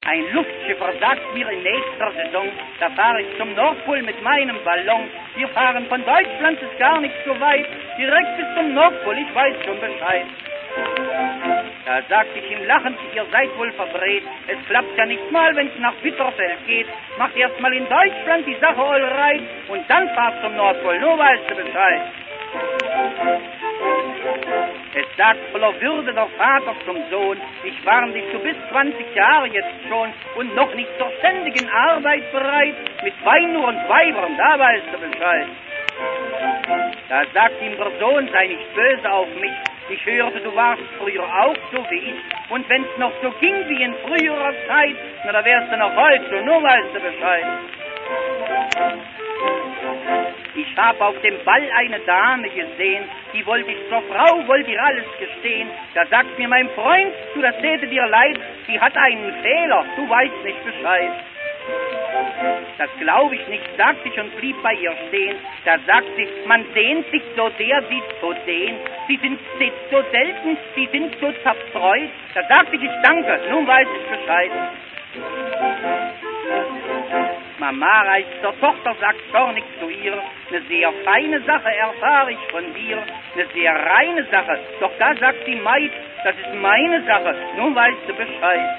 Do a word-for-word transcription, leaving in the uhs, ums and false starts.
Ein Luftschiffer sagt mir in nächster Saison, da fahre ich zum Nordpol mit meinem Ballon. Wir fahren von Deutschland, ist gar nicht so weit, direkt bis zum Nordpol, ich weiß schon Bescheid. Da sagt ich ihm lachend, ihr seid wohl verdreht, es klappt ja nicht mal, wenn's nach Bitterfeld geht. Macht erst mal in Deutschland die Sache all right und dann fahrt zum Nordpol, nur weißt du Bescheid. Es sagt voller Würde der Vater zum Sohn, ich warn dich, du bist zwanzig Jahre jetzt schon und noch nicht zur ständigen Arbeit bereit, mit Wein nur und Weibern, da weißt du Bescheid. Da sagt ihm der Sohn, sei nicht böse auf mich, ich hörte, du warst früher auch so wie ich, und wenn's noch so ging wie in früherer Zeit, na da wärst du noch heute so, nur weißt du Bescheid. Ich hab auf dem Ball eine Dame gesehen, die wollte ich zur Frau, wollte ihr alles gestehen. Da sagt mir mein Freund, du, das täte dir leid, die hat einen Fehler, du weißt nicht Bescheid. Das glaub ich nicht, sagte ich und blieb bei ihr stehen. Da sagt sie, man sehnt sich so, der sieht so den. Sie sind so selten, sie sind so zerstreut. Da sagte ich, ich danke, nun weiß ich Bescheid. Mama reicht zur Tochter, sagt gar nichts zu ihr. Eine sehr feine Sache erfahre ich von dir. Eine sehr reine Sache, doch da sagt die Maid, das ist meine Sache, nun weißt du Bescheid.